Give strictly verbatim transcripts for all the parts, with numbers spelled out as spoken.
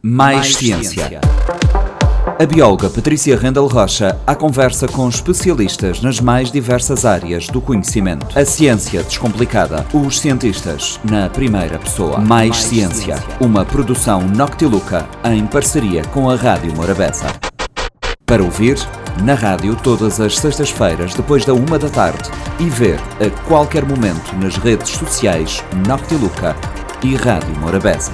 Mais Ciência. A bióloga Patrícia Rendel Rocha à conversa com especialistas nas mais diversas áreas do conhecimento. A ciência descomplicada. Os cientistas na primeira pessoa. Mais, mais ciência. ciência. Uma produção Noctiluca em parceria com a Rádio Morabeza. Para ouvir na rádio todas as sextas-feiras depois da uma da tarde e ver a qualquer momento nas redes sociais Noctiluca e Rádio Morabeza.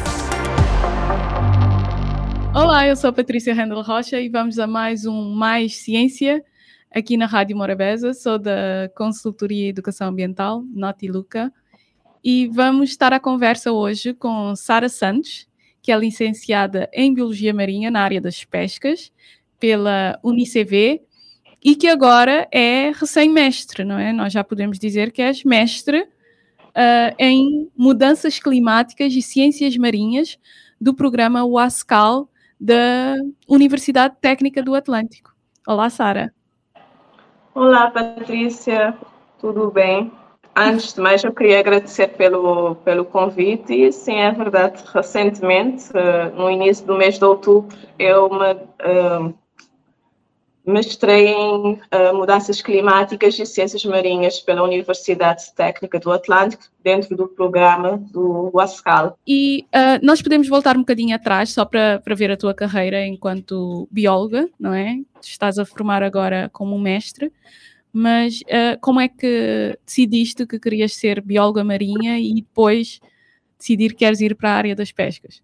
Olá, eu sou a Patrícia Rendel Rocha e vamos a mais um Mais Ciência aqui na Rádio Morabeza. Sou da Consultoria e Educação Ambiental, Noctiluca, e vamos estar à conversa hoje com Sara Santos, que é licenciada em Biologia Marinha na área das pescas pela UniCV e que agora é recém-mestre, não é? Nós já podemos dizer que és mestre uh, em Mudanças Climáticas e Ciências Marinhas do programa UASCAL da Universidade Técnica do Atlântico. Olá, Sara. Olá, Patrícia. Tudo bem? Antes de mais, eu queria agradecer pelo, pelo convite. E, sim, é verdade, recentemente, uh, no início do mês de outubro, eu me uh, mestrei em uh, Mudanças Climáticas e Ciências Marinhas pela Universidade Técnica do Atlântico, dentro do programa do UASCAL. E uh, nós podemos voltar um bocadinho atrás, só para, para ver a tua carreira enquanto bióloga, não é? Estás a formar agora como mestre, mas uh, como é que decidiste que querias ser bióloga marinha e depois decidir que queres ir para a área das pescas?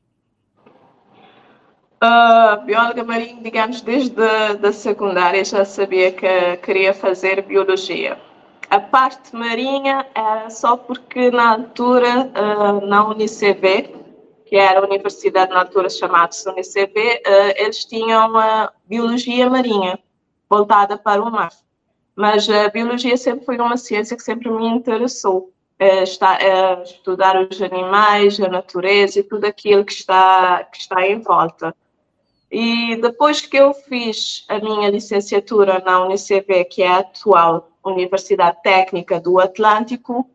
Uh, bióloga marinha, digamos, desde a da secundária já sabia que queria fazer biologia. A parte marinha era só porque na altura, uh, na UniCV, que era a universidade na altura chamada-se UniCV, uh, eles tinham a biologia marinha, voltada para o mar. Mas a biologia sempre foi uma ciência que sempre me interessou. Uh, está, uh, estudar os animais, a natureza e tudo aquilo que está, que está em volta. E depois que eu fiz a minha licenciatura na UniCV, que é a atual Universidade Técnica do Atlântico,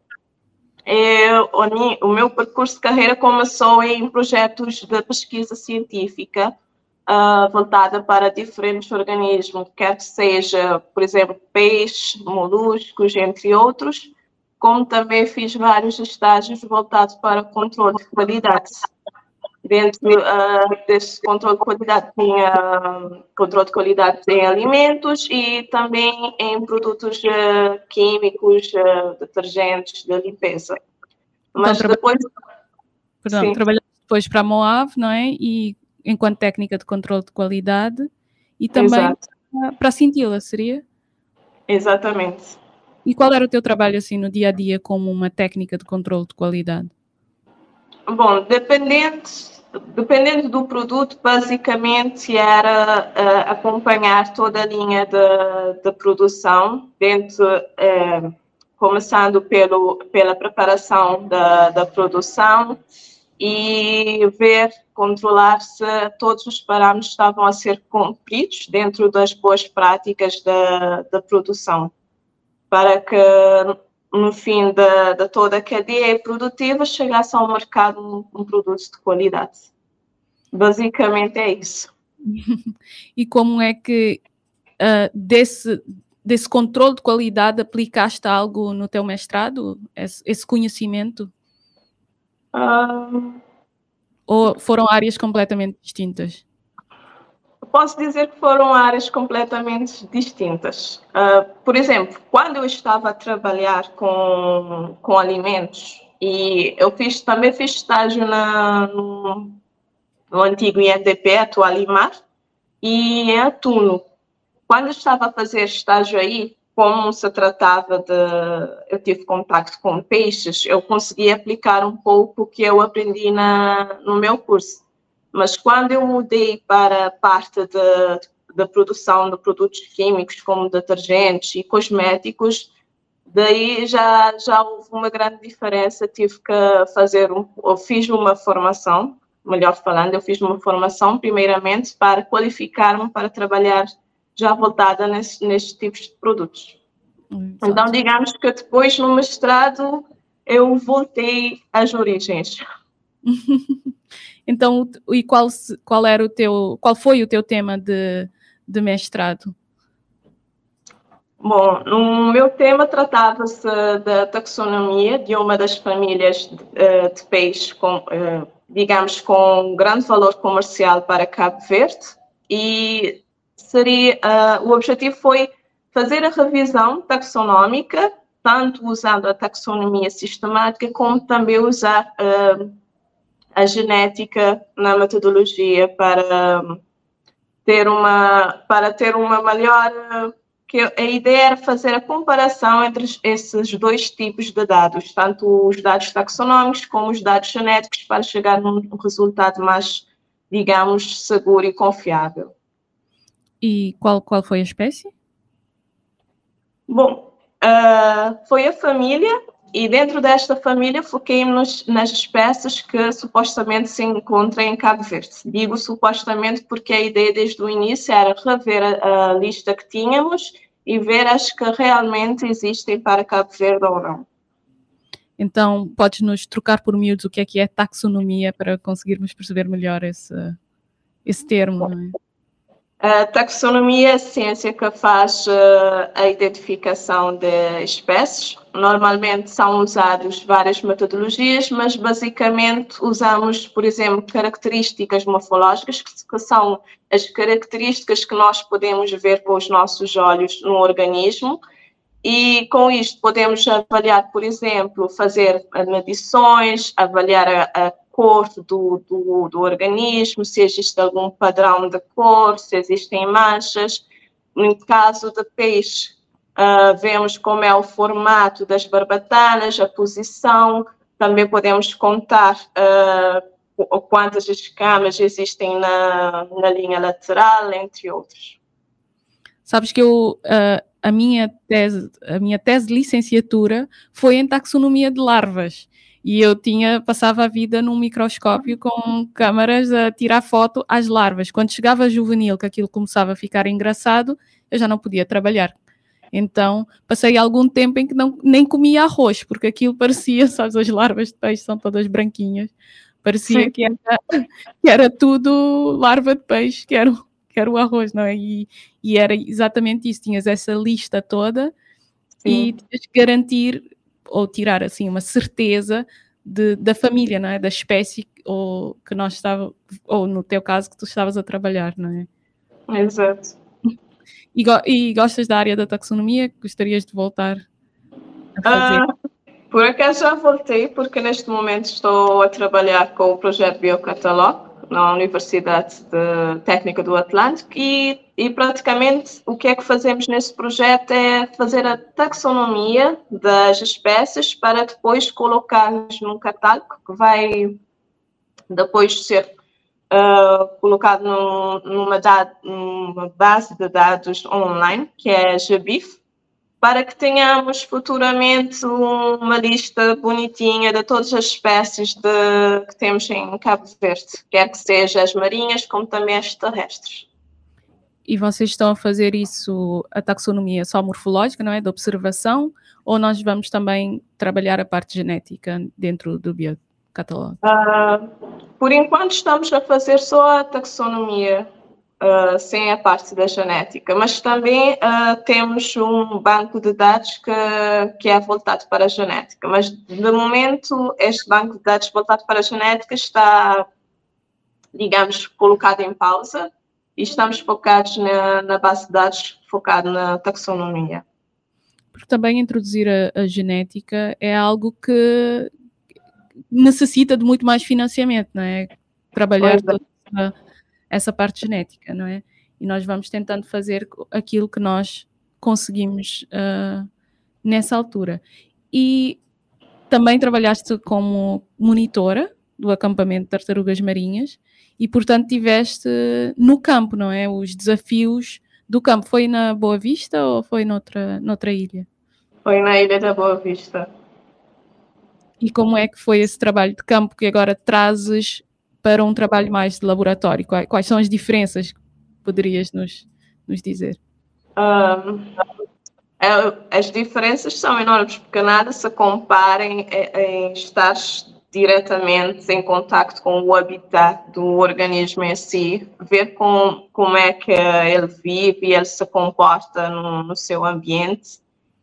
eu, o meu percurso de carreira começou em projetos de pesquisa científica uh, voltada para diferentes organismos, quer que seja, por exemplo, peixes, moluscos, entre outros, como também fiz vários estágios voltados para controle de qualidade. Dentro uh, desse controle de qualidade, tinha uh, controle de qualidade em alimentos e também em produtos uh, químicos, uh, detergentes, de limpeza. Mas então, depois... Perdão, trabalhaste depois para a MOAV, não é? E enquanto técnica de controle de qualidade e também Exato. para a Cintila, seria? Exatamente. E qual era o teu trabalho assim no dia a dia como uma técnica de controle de qualidade? Bom, dependendo, dependendo do produto, basicamente era uh, acompanhar toda a linha de, de produção, dentro, uh, começando pelo, pela preparação da, da produção e ver, controlar se todos os parâmetros estavam a ser cumpridos dentro das boas práticas da, da produção, para que no fim de, de toda a cadeia produtiva, chegasse ao mercado um, um produto de qualidade. Basicamente é isso. E como é que uh, desse, desse controle de qualidade aplicaste algo no teu mestrado? Esse, esse conhecimento? Uh, Ou foram áreas completamente distintas? Posso dizer que foram áreas completamente distintas. Uh, por exemplo, quando eu estava a trabalhar com, com alimentos, e eu fiz, também fiz estágio na, no, no antigo I E D P, atual IMAR, e em Atuno. Quando eu estava a fazer estágio aí, como se tratava de... Eu tive contacto com peixes, eu consegui aplicar um pouco o que eu aprendi na, no meu curso. Mas quando eu mudei para a parte da produção de produtos químicos, como detergentes e cosméticos, daí já, já houve uma grande diferença. Tive que fazer, um, eu fiz uma formação, melhor falando, eu fiz uma formação primeiramente para qualificar-me para trabalhar já voltada nesse, nestes tipos de produtos. Hum, então, digamos que depois no mestrado eu voltei às origens. Então, e qual, qual era o teu, qual foi o teu tema de, de mestrado? Bom, no meu tema tratava-se da taxonomia de uma das famílias de, de peixe, com, digamos, com grande valor comercial para Cabo Verde, e seria, o objetivo foi fazer a revisão taxonómica, tanto usando a taxonomia sistemática, como também usar a genética na metodologia para ter uma, para ter uma melhor... que a ideia era fazer a comparação entre esses dois tipos de dados, tanto os dados taxonómicos como os dados genéticos, para chegar a um resultado mais, digamos, seguro e confiável. E qual, qual foi a espécie? Bom, uh, foi a família, e dentro desta família foquei-nos nas espécies que supostamente se encontram em Cabo Verde. Digo supostamente porque a ideia desde o início era rever a, a lista que tínhamos e ver as que realmente existem para Cabo Verde ou não. Então, podes-nos trocar por miúdos o que é que é taxonomia para conseguirmos perceber melhor esse, esse termo, não é? A taxonomia é a ciência que faz uh, a identificação de espécies. Normalmente são usadas várias metodologias, mas basicamente usamos, por exemplo, características morfológicas, que, que são as características que nós podemos ver com os nossos olhos no organismo. E com isto podemos avaliar, por exemplo, fazer medições, avaliar a, a cor do, do, do organismo, se existe algum padrão de cor, se existem manchas. No caso de peixe, uh, vemos como é o formato das barbatanas, a posição. Também podemos contar uh, quantas escamas existem na, na linha lateral, entre outros. Sabes que eu... Uh... A minha, tese, a minha tese de licenciatura foi em taxonomia de larvas e eu tinha, passava a vida num microscópio com câmaras a tirar foto às larvas. Quando chegava a juvenil, que aquilo começava a ficar engraçado, eu já não podia trabalhar. Então, passei algum tempo em que não, nem comia arroz, porque aquilo parecia, sabes, as larvas de peixe são todas branquinhas, parecia que era, que era tudo larva de peixe, que era que era o arroz, não é? E, e era exatamente isso, tinhas essa lista toda. Sim. E tinhas que garantir ou tirar assim uma certeza de, da família, não é? Da espécie ou que nós estávamos, ou no teu caso que tu estavas a trabalhar, não é? Exato. E, e gostas da área da taxonomia? Gostarias de voltar a fazer? Uh, por acaso já voltei, porque neste momento estou a trabalhar com o projeto Biocatalog na Universidade de Técnica do Atlântico e, e praticamente o que é que fazemos nesse projeto é fazer a taxonomia das espécies para depois colocarmos num catálogo que vai depois ser uh, colocado num, numa, da, numa base de dados online, que é a G B I F, para que tenhamos futuramente uma lista bonitinha de todas as espécies de, que temos em Cabo Verde, quer que seja as marinhas, como também as terrestres. E vocês estão a fazer isso, a taxonomia só morfológica, não é? De observação, ou nós vamos também trabalhar a parte genética dentro do Biocatalog? Uh, por enquanto estamos a fazer só a taxonomia, Uh, sem a parte da genética, mas também uh, temos um banco de dados que, que é voltado para a genética, mas de momento este banco de dados voltado para a genética está, digamos, colocado em pausa e estamos focados na, na base de dados, focado na taxonomia. Porque também introduzir a, a genética é algo que necessita de muito mais financiamento, não é? Trabalhar toda essa, essa parte genética, não é? E nós vamos tentando fazer aquilo que nós conseguimos uh, nessa altura. E também trabalhaste como monitora do acampamento de tartarugas marinhas e, portanto, tiveste no campo, não é? Os desafios do campo. Foi na Boa Vista ou foi noutra, noutra ilha? Foi na Ilha da Boa Vista. E como é que foi esse trabalho de campo que agora trazes para um trabalho mais de laboratório? Quais, quais são as diferenças que poderias nos, nos dizer? Um, as diferenças são enormes, porque nada se compara em, em estar diretamente em contacto com o habitat do organismo em si, ver com, como é que ele vive e ele se comporta no, no seu ambiente.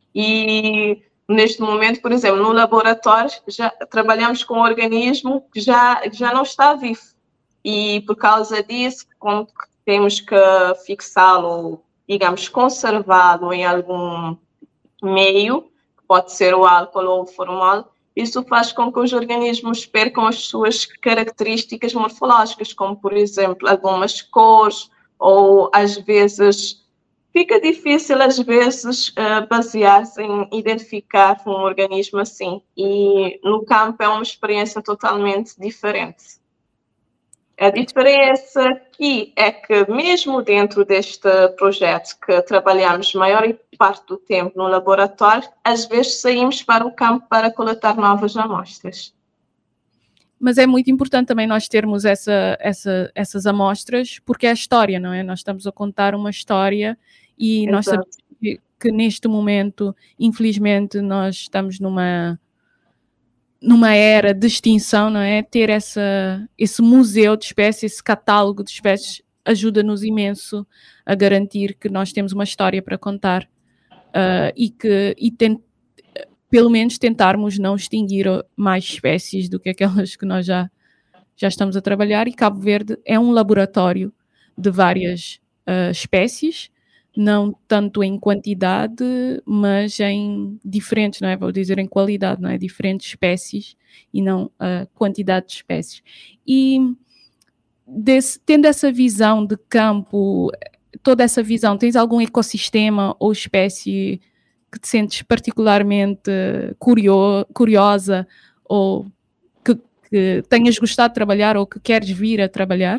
E neste momento, por exemplo, no laboratório, já trabalhamos com um organismo que já, já não está vivo. E por causa disso, como temos que fixá-lo, digamos, conservá-lo em algum meio, que pode ser o álcool ou o formol, isso faz com que os organismos percam as suas características morfológicas, como, por exemplo, algumas cores, ou às vezes fica difícil, às vezes, basear-se em identificar um organismo assim. E no campo é uma experiência totalmente diferente. A diferença aqui é que, mesmo dentro deste projeto, que trabalhamos a maior parte do tempo no laboratório, às vezes saímos para o campo para coletar novas amostras. Mas é muito importante também nós termos essa, essa, essas amostras, porque é a história, não é? Nós estamos a contar uma história e Exato. Nós sabemos que, que neste momento, infelizmente, nós estamos numa... numa era de extinção, não é? Ter essa, esse museu de espécies, esse catálogo de espécies, ajuda-nos imenso a garantir que nós temos uma história para contar uh, e que, e tent, pelo menos, tentarmos não extinguir mais espécies do que aquelas que nós já, já estamos a trabalhar. E Cabo Verde é um laboratório de várias uh, espécies, não tanto em quantidade, mas em diferentes, não é? Vou dizer em qualidade, não é? Diferentes espécies e não a uh, quantidade de espécies. E desse, tendo essa visão de campo, toda essa visão, tens algum ecossistema ou espécie que te sentes particularmente curio, curiosa ou que, que tenhas gostado de trabalhar ou que queres vir a trabalhar?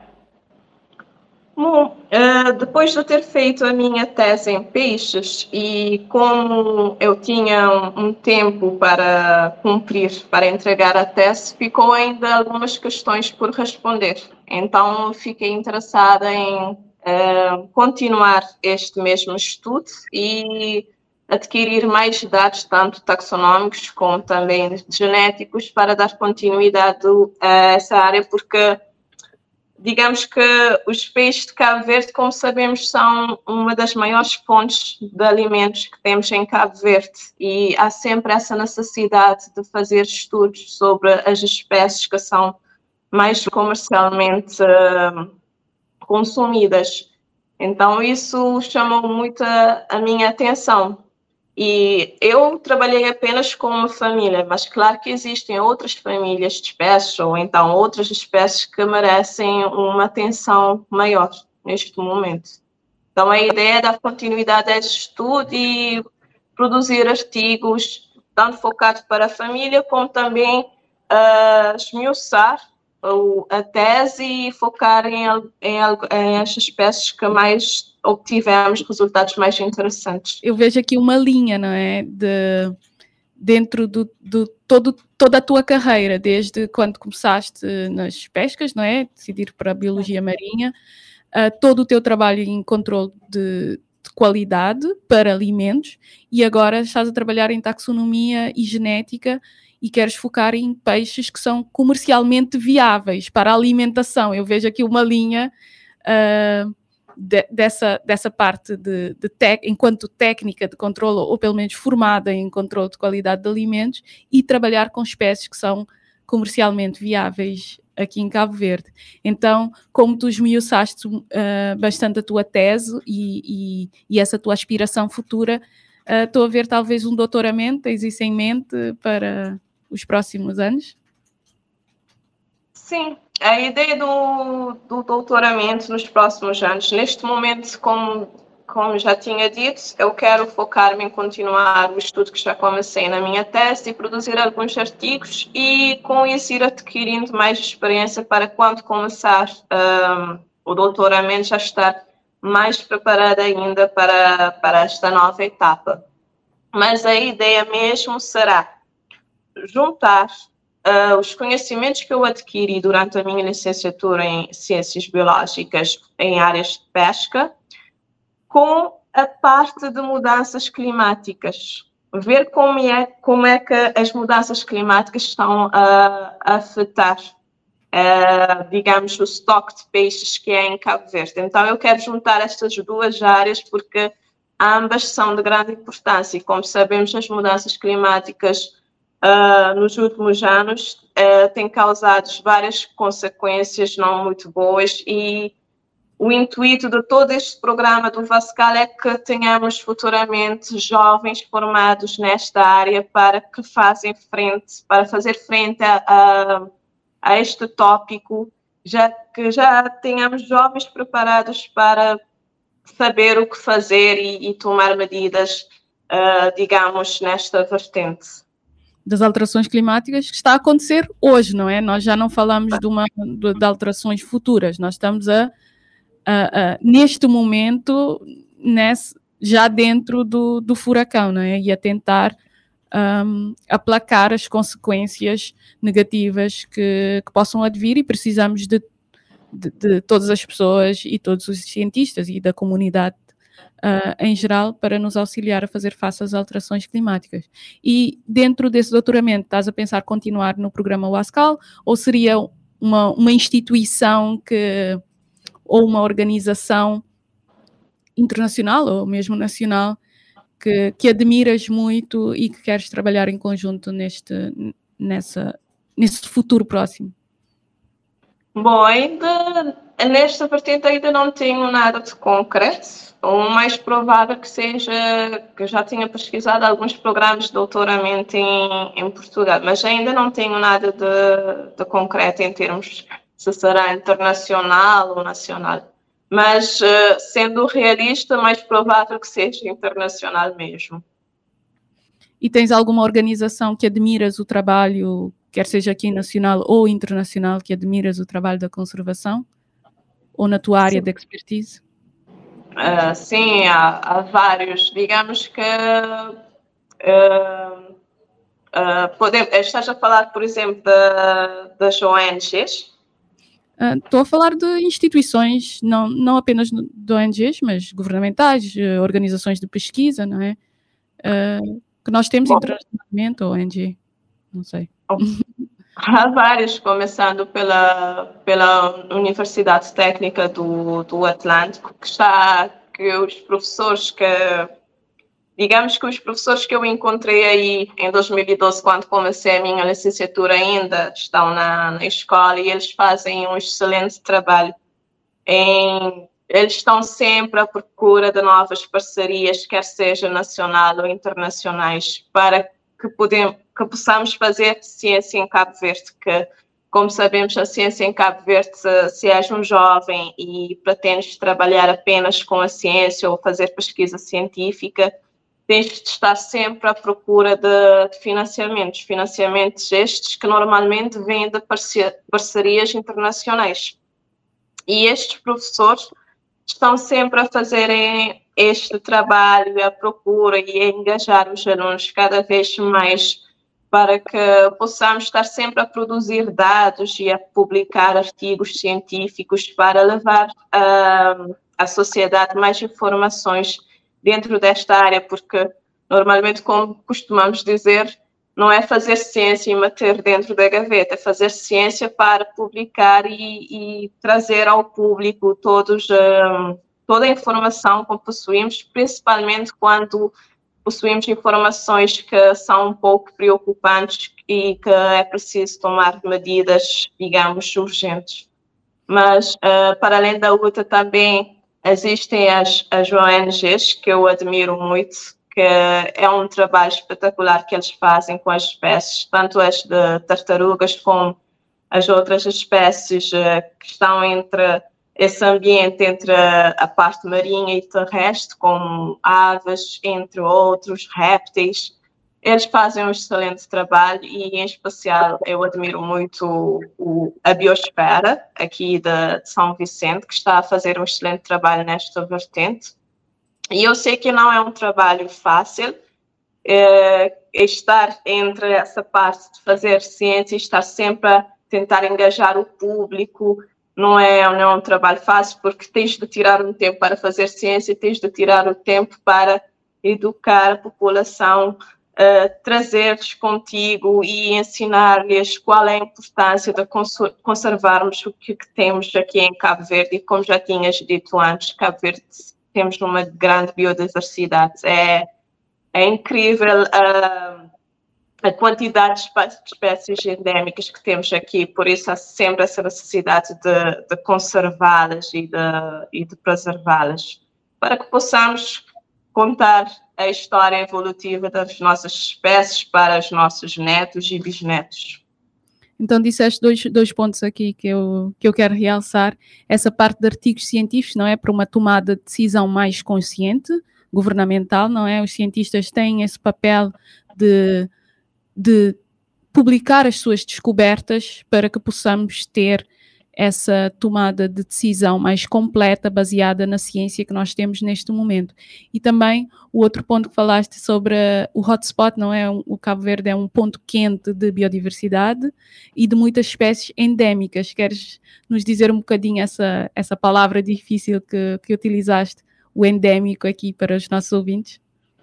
Bom, uh, depois de ter feito a minha tese em peixes e como eu tinha um, um tempo para cumprir, para entregar a tese, ficou ainda algumas questões por responder. Então, fiquei interessada em uh, continuar este mesmo estudo e adquirir mais dados, tanto taxonômicos como também genéticos, para dar continuidade a essa área, porque digamos que os peixes de Cabo Verde, como sabemos, são uma das maiores fontes de alimentos que temos em Cabo Verde e há sempre essa necessidade de fazer estudos sobre as espécies que são mais comercialmente uh, consumidas. Então, isso chamou muito a, a minha atenção. E eu trabalhei apenas com uma família, mas claro que existem outras famílias de espécies, ou então outras espécies que merecem uma atenção maior neste momento. Então, a ideia é dar continuidade a esse estudo e produzir artigos, tanto focados para a família, como também uh, esmiuçar a tese e focar em, em, em as espécies que mais obtivemos resultados mais interessantes. Eu vejo aqui uma linha, não é? De, dentro do, do todo, toda a tua carreira, desde quando começaste nas pescas, não é? Decidir para a biologia marinha, uh, todo o teu trabalho em controle de, de qualidade para alimentos e agora estás a trabalhar em taxonomia e genética e queres focar em peixes que são comercialmente viáveis para a alimentação. Eu vejo aqui uma linha uh, de, dessa, dessa parte de, de tec, enquanto técnica de controle, ou pelo menos formada em controle de qualidade de alimentos, e trabalhar com espécies que são comercialmente viáveis aqui em Cabo Verde. Então, como tu esmiuçaste uh, bastante a tua tese e, e, e essa tua aspiração futura, uh, estou a ver talvez um doutoramento, tens isso em mente para os próximos anos? Sim, a ideia do, do doutoramento nos próximos anos, neste momento, como, como já tinha dito, eu quero focar-me em continuar o estudo que já comecei na minha tese e produzir alguns artigos e com isso ir adquirindo mais experiência para quando começar um, o doutoramento já estar mais preparada ainda para, para esta nova etapa. Mas a ideia mesmo será juntar uh, os conhecimentos que eu adquiri durante a minha licenciatura em Ciências Biológicas em áreas de pesca com a parte de mudanças climáticas. ver como é, como é que as mudanças climáticas estão a, a afetar, uh, digamos, o estoque de peixes que é em Cabo Verde. Então, eu quero juntar estas duas áreas porque ambas são de grande importância e, como sabemos, as mudanças climáticas uh, nos últimos anos uh, têm causado várias consequências não muito boas e o intuito de todo este programa do Vascal é que tenhamos futuramente jovens formados nesta área para que fazem frente, para fazer frente a, a, a este tópico, já que já tenhamos jovens preparados para saber o que fazer e, e tomar medidas, uh, digamos, nesta vertente. Das alterações climáticas que está a acontecer hoje, não é? Nós já não falamos de, uma, de, de alterações futuras, nós estamos a, a, a neste momento, nesse, já dentro do, do furacão, não é? E a tentar um, aplacar as consequências negativas que, que possam advir e precisamos de De, de todas as pessoas e todos os cientistas e da comunidade uh, em geral para nos auxiliar a fazer face às alterações climáticas. E dentro desse doutoramento, estás a pensar continuar no programa Wascal ou seria uma, uma instituição que, ou uma organização internacional ou mesmo nacional que, que admiras muito e que queres trabalhar em conjunto neste, nessa, nesse futuro próximo? Bom, ainda nesta vertente ainda não tenho nada de concreto. O mais provável que seja que eu já tinha pesquisado alguns programas de doutoramento em, em Portugal, mas ainda não tenho nada de, de concreto em termos se será internacional ou nacional. Mas, sendo realista, mais provável que seja internacional mesmo. E tens alguma organização que admiras o trabalho, quer seja aqui nacional ou internacional, que admiras o trabalho da conservação? Ou na tua área sim. de expertise? Uh, sim, há, há vários. Digamos que uh, uh, podemos, estás a falar, por exemplo, da, das O N Gs? Estou uh, a falar de instituições, não, não apenas de O N Gs, mas governamentais, organizações de pesquisa, não é? Uh, que nós temos Bom. internacionalmente, O N G, não sei. Há vários, começando pela, pela Universidade Técnica do, do Atlântico, que está, que os professores que, digamos que os professores que eu encontrei aí em dois mil e doze, quando comecei a minha licenciatura, ainda estão na, na escola e eles fazem um excelente trabalho. Em, eles estão sempre à procura de novas parcerias, quer seja nacional ou internacionais, para que podemos que possamos fazer ciência em Cabo Verde, que, como sabemos, a ciência em Cabo Verde, se, se és um jovem e pretendes trabalhar apenas com a ciência ou fazer pesquisa científica, tens de estar sempre à procura de, de financiamentos, financiamentos estes que normalmente vêm de parcerias internacionais. E estes professores estão sempre a fazerem este trabalho, a procura e a engajar os alunos cada vez mais para que possamos estar sempre a produzir dados e a publicar artigos científicos para levar uh, à sociedade mais informações dentro desta área, porque normalmente, como costumamos dizer, não é fazer ciência e meter dentro da gaveta, é fazer ciência para publicar e, e trazer ao público todos, uh, toda a informação que possuímos, principalmente quando possuímos informações que são um pouco preocupantes e que é preciso tomar medidas, digamos, urgentes. Mas, uh, para além da luta, também existem as, as O N Gs, que eu admiro muito, que é um trabalho espetacular que eles fazem com as espécies, tanto as de tartarugas como as outras espécies uh, que estão entre esse ambiente entre a parte marinha e terrestre, como aves, entre outros, répteis. Eles fazem um excelente trabalho e, em especial, eu admiro muito o, a Biosfera, aqui de, de São Vicente, que está a fazer um excelente trabalho nesta vertente. E eu sei que não é um trabalho fácil, é, estar entre essa parte de fazer ciência e estar sempre a tentar engajar o público. Não é, não é um trabalho fácil, porque tens de tirar um tempo para fazer ciência, tens de tirar o tempo para educar a população uh, trazer-lhes contigo e ensinar-lhes qual é a importância de cons conservarmos o que, que temos aqui em Cabo Verde. E como já tinhas dito antes, Cabo Verde temos uma grande biodiversidade. É, é incrível uh, a quantidade de espécies endémicas que temos aqui, por isso há sempre essa necessidade de, de conservá-las e de, e de preservá-las, para que possamos contar a história evolutiva das nossas espécies para os nossos netos e bisnetos. Então disseste dois, dois pontos aqui que eu, que eu quero realçar. Essa parte de artigos científicos, não é? Para uma tomada de decisão mais consciente, governamental, não é? Os cientistas têm esse papel de, de publicar as suas descobertas para que possamos ter essa tomada de decisão mais completa, baseada na ciência que nós temos neste momento. E também o outro ponto que falaste sobre o hotspot, não é? O Cabo Verde é um ponto quente de biodiversidade e de muitas espécies endémicas. Queres nos dizer um bocadinho essa, essa palavra difícil que, que utilizaste, o endémico, aqui para os nossos ouvintes?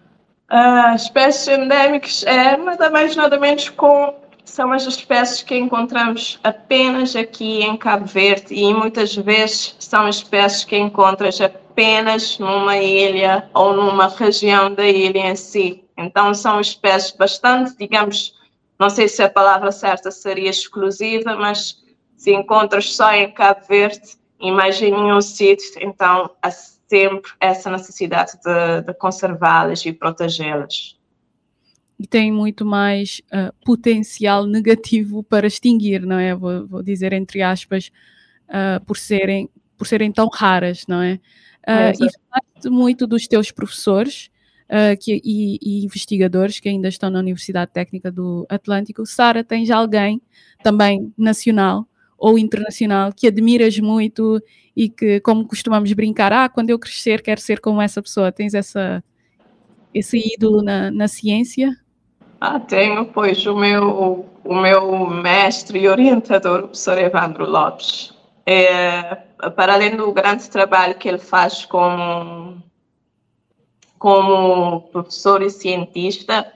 As uh, espécies endémicas é nada mais nada menos com são as espécies que encontramos apenas aqui em Cabo Verde e muitas vezes são espécies que encontras apenas numa ilha ou numa região da ilha em si. Então são espécies bastante, digamos, não sei se a palavra certa seria exclusiva, mas se encontras só em Cabo Verde, imagine um sítio, então há sempre essa necessidade de, de conservá-las e protegê-las. E tem muito mais uh, potencial negativo para extinguir, não é? Vou, vou dizer entre aspas, uh, por, serem, por serem tão raras, não é? Uh, e falaste muito dos teus professores uh, que, e, e investigadores que ainda estão na Universidade Técnica do Atlântico. Sara, tens alguém também nacional ou internacional que admiras muito e que, como costumamos brincar, ah, quando eu crescer quero ser como essa pessoa? Tens essa, esse ídolo na, na ciência? Ah, tenho, pois, o meu, o meu mestre e orientador, o professor Evandro Lopes. É, para além do grande trabalho que ele faz como, como professor e cientista,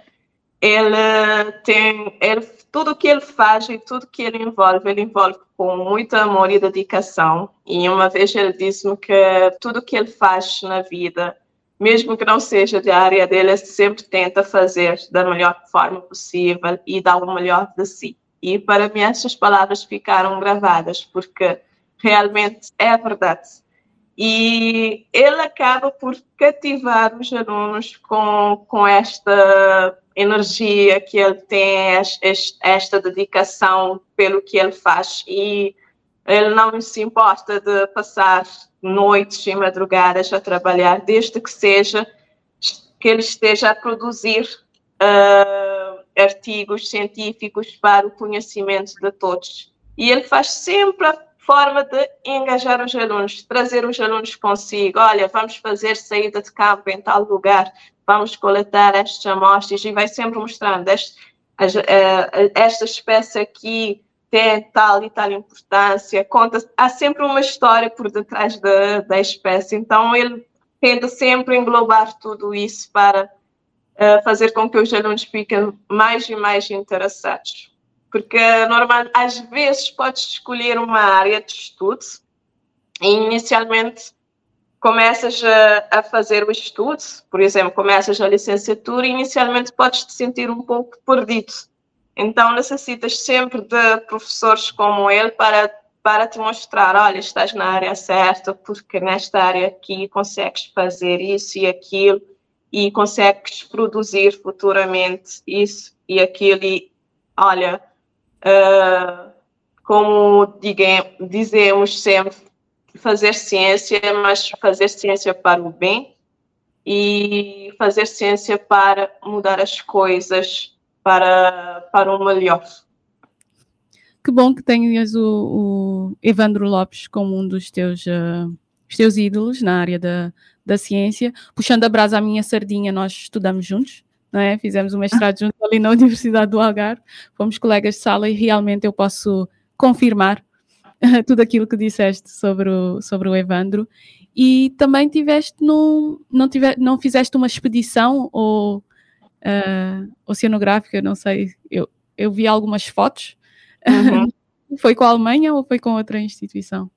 ele tem, ele, tudo que ele faz e tudo que ele envolve, ele envolve com muito amor e dedicação. E uma vez ele disse-me que tudo que ele faz na vida, mesmo que não seja da área dele, ele sempre tenta fazer da melhor forma possível e dar o melhor de si. E para mim essas palavras ficaram gravadas, porque realmente é verdade. E ele acaba por cativar os alunos com, com esta energia que ele tem, esta dedicação pelo que ele faz. E ele não se importa de passar noites e madrugadas a trabalhar, desde que seja que ele esteja a produzir uh, artigos científicos para o conhecimento de todos. E ele faz sempre a forma de engajar os alunos, trazer os alunos consigo. Olha, vamos fazer saída de campo em tal lugar, vamos coletar estas amostras, e vai sempre mostrando este, uh, esta espécie aqui tem tal e tal importância, conta, há sempre uma história por detrás da, da espécie, então ele tenta sempre englobar tudo isso para uh, fazer com que os alunos fiquem mais e mais interessados. Porque, normal, às vezes, podes escolher uma área de estudo e, inicialmente, começas a, a fazer o estudo, por exemplo, começas a licenciatura e, inicialmente, podes te sentir um pouco perdido. Então, necessitas sempre de professores como ele para, para te mostrar, olha, estás na área certa, porque nesta área aqui consegues fazer isso e aquilo, e consegues produzir futuramente isso e aquilo. E, olha, uh, como diga, dizemos sempre, fazer ciência, mas fazer ciência para o bem e fazer ciência para mudar as coisas para, para o melhor. Que bom que tenhas o, o Evandro Lopes como um dos teus, uh, os teus ídolos na área da, da ciência. Puxando a brasa à minha sardinha, nós estudamos juntos, não é? Fizemos um mestrado juntos ali na Universidade do Algarve, fomos colegas de sala e realmente eu posso confirmar uh, tudo aquilo que disseste sobre o, sobre o Evandro. E também tiveste num, não, tive, não fizeste uma expedição ou uh, oceanográfica, não sei, eu, eu vi algumas fotos. Uhum. Foi com a Alemanha ou foi com outra instituição?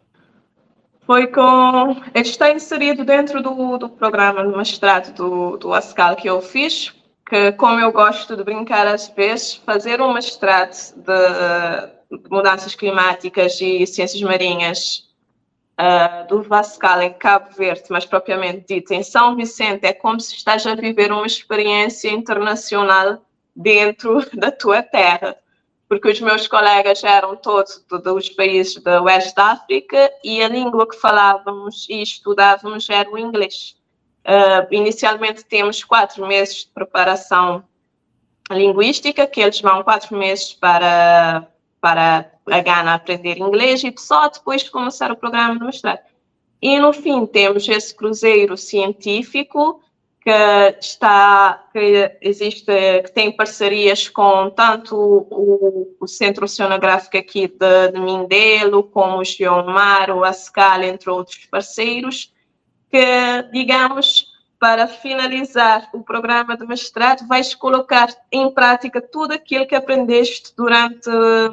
Foi com... Está inserido dentro do, do programa de mestrado do, do ASCAL que eu fiz, que, como eu gosto de brincar às vezes, fazer um mestrado de, de mudanças climáticas e ciências marinhas uh, do VASCAL em Cabo Verde, mas propriamente dito em São Vicente, é como se estás a viver uma experiência internacional dentro da tua terra. Porque os meus colegas eram todos dos países da Oeste da África e a língua que falávamos e estudávamos era o inglês. Uh, inicialmente temos quatro meses de preparação linguística, que eles vão quatro meses para, para a Gana aprender inglês e só depois começar o programa de mestrado. E no fim temos esse cruzeiro científico que está, que existe, que tem parcerias com tanto o, o Centro Oceanográfico aqui de, de Mindelo, como o Geomar, o ASCAL, entre outros parceiros, que, digamos, para finalizar o programa de mestrado, vais colocar em prática tudo aquilo que aprendeste durante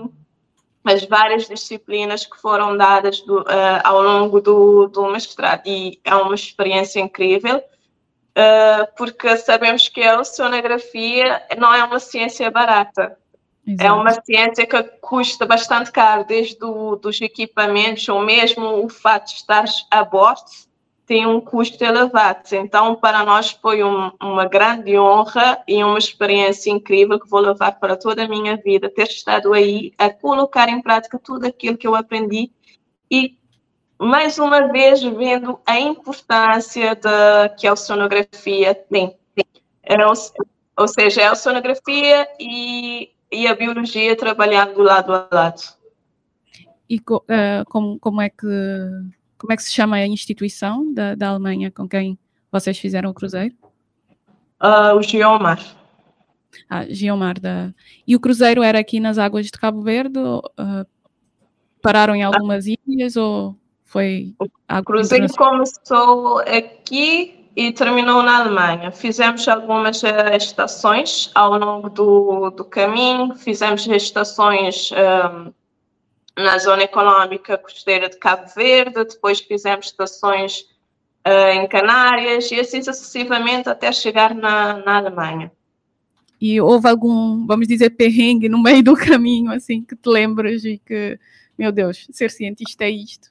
as várias disciplinas que foram dadas do, uh, ao longo do, do mestrado. E é uma experiência incrível. Uh, porque sabemos que a oceanografia não é uma ciência barata. Exato. É uma ciência que custa bastante caro, desde do, dos equipamentos ou mesmo o fato de estar a bordo tem um custo elevado. Então, para nós foi um, uma grande honra e uma experiência incrível que vou levar para toda a minha vida, ter estado aí a colocar em prática tudo aquilo que eu aprendi e mais uma vez vendo a importância da, que a oceanografia tem. É, ou seja, a oceanografia e, e a biologia trabalhando lado a lado. E uh, como, como, é que, como é que se chama a instituição da, da Alemanha com quem vocês fizeram o cruzeiro? Uh, o Geomar. Ah, Geomar. Da... E o cruzeiro era aqui nas águas de Cabo Verde? Ou, uh, pararam em algumas ah. ilhas ou... Foi o cruzeiro começou aqui e terminou na Alemanha. Fizemos algumas uh, estações ao longo do, do caminho, fizemos estações um, na zona económica costeira de Cabo Verde, depois fizemos estações uh, em Canárias e assim sucessivamente até chegar na, na Alemanha. E houve algum, vamos dizer, perrengue no meio do caminho, assim, que te lembras e que, meu Deus, ser cientista é isto?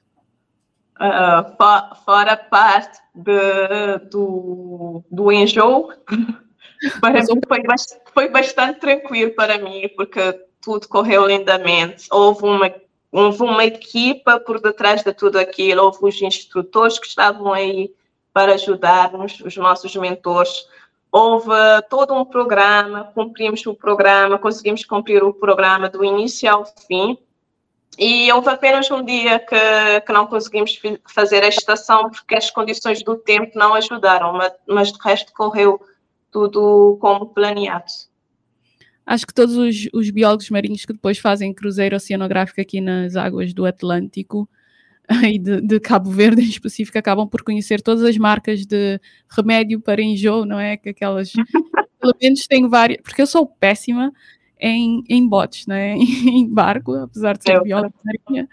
Uh, for, fora a parte de, do, do enjoo, para mim foi, foi bastante tranquilo para mim, porque tudo correu lindamente. Houve uma, houve uma equipa por detrás de tudo aquilo, houve os instrutores que estavam aí para ajudar-nos, os nossos mentores. Houve todo um programa, cumprimos o programa, conseguimos cumprir o programa do início ao fim. E houve apenas um dia que, que não conseguimos fazer a estação porque as condições do tempo não ajudaram, mas, mas de resto correu tudo como planeado. Acho que todos os, os biólogos marinhos que depois fazem cruzeiro oceanográfico aqui nas águas do Atlântico e de, de Cabo Verde em específico acabam por conhecer todas as marcas de remédio para enjoo, não é? Que aquelas, pelo menos tenho várias, porque eu sou péssima Em, em botes, né? Em barco, apesar de ser eu, bióloga marinha.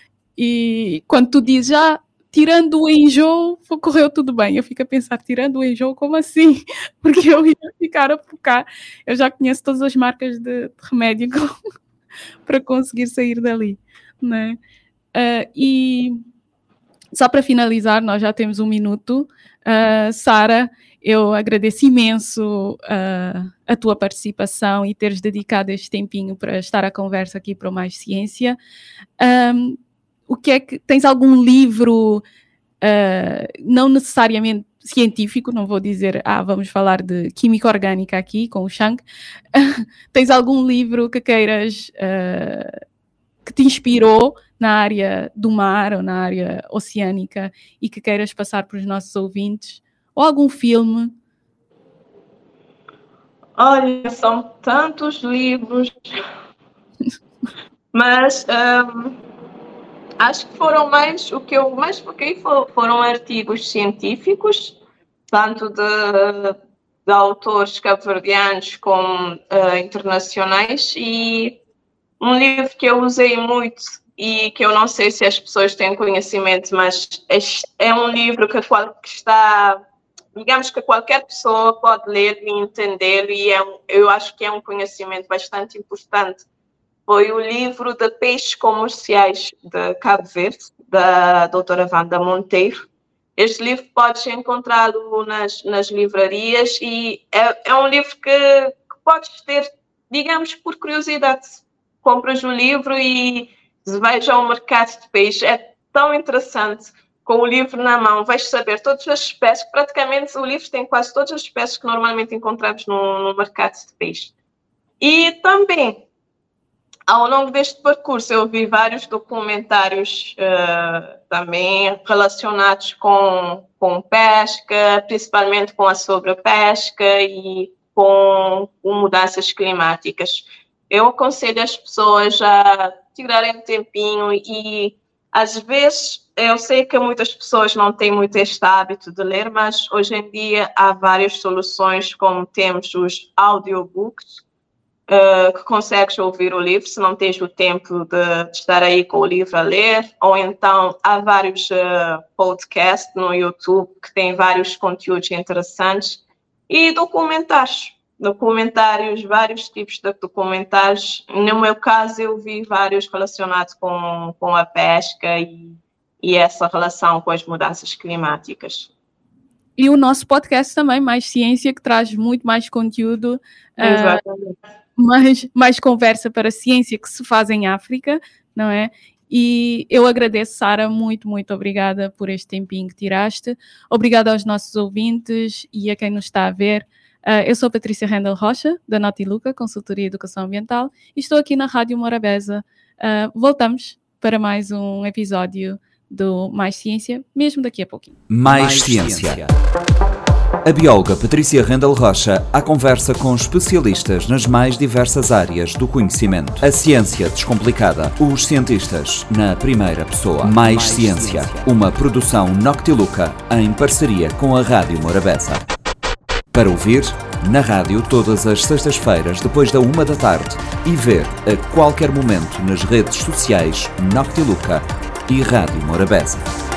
E quando tu dizes, já, ah, tirando o enjoo, correu tudo bem. Eu fico a pensar, tirando o enjoo, como assim? Porque eu ia ficar a focar. Eu já conheço todas as marcas de, de remédio para conseguir sair dali, né? Uh, e só para finalizar, nós já temos um minuto. Uh, Sara, eu agradeço imenso uh, a tua participação e teres dedicado este tempinho para estar à conversa aqui para o Mais Ciência. Um, o que é que tens algum livro, uh, não necessariamente científico, não vou dizer, ah, vamos falar de química orgânica aqui com o Shang. Tens algum livro que queiras, uh, que te inspirou na área do mar ou na área oceânica e que queiras passar para os nossos ouvintes? Ou algum filme? Olha, são tantos livros, mas um, acho que foram mais, o que eu mais foquei foram artigos científicos, tanto de, de autores cabo-verdianos como uh, internacionais, e um livro que eu usei muito e que eu não sei se as pessoas têm conhecimento, mas é, é um livro que, qual, que está, digamos que qualquer pessoa pode ler e entender, e é um, eu acho que é um conhecimento bastante importante. Foi o livro de Peixes Comerciais de Cabo Verde, da doutora Wanda Monteiro. Este livro podes encontrá-lo nas, nas livrarias, e é, é um livro que, que podes ter, digamos, por curiosidade. Compras o livro e vais ao mercado de peixe. É tão interessante. Com o livro na mão, vais saber todas as espécies. Praticamente o livro tem quase todas as espécies que normalmente encontramos no, no mercado de peixe. E também, ao longo deste percurso, eu vi vários documentários uh, também relacionados com, com pesca, principalmente com a sobrepesca e com, com mudanças climáticas. Eu aconselho as pessoas a tirarem um tempinho, e às vezes eu sei que muitas pessoas não têm muito este hábito de ler, mas hoje em dia há várias soluções, como temos os audiobooks, uh, que consegues ouvir o livro se não tens o tempo de, de estar aí com o livro a ler, ou então há vários uh, podcasts no YouTube que têm vários conteúdos interessantes, e documentários. documentários, vários tipos de documentários. No meu caso, eu vi vários relacionados com, com a pesca e, e essa relação com as mudanças climáticas. E o nosso podcast também, Mais Ciência, que traz muito mais conteúdo, uh, mais, mais conversa para a ciência que se faz em África, não é? E eu agradeço, Sara, muito, muito obrigada por este tempinho que tiraste. Obrigada aos nossos ouvintes e a quem nos está a ver. Uh, eu sou Patrícia Rendel Rocha, da Notiluca, Consultoria e Educação Ambiental, e estou aqui na Rádio Morabeza. Uh, voltamos para mais um episódio do Mais Ciência, mesmo daqui a pouquinho. Mais, mais Ciência. Ciência. A bióloga Patrícia Rendel Rocha à conversa com especialistas nas mais diversas áreas do conhecimento. A ciência descomplicada. Os cientistas na primeira pessoa. Mais, mais ciência. ciência. Uma produção Noctiluca em parceria com a Rádio Morabeza. Para ouvir, na rádio todas as sextas-feiras depois da uma da tarde, e ver a qualquer momento nas redes sociais Noctiluca e Rádio Morabeza.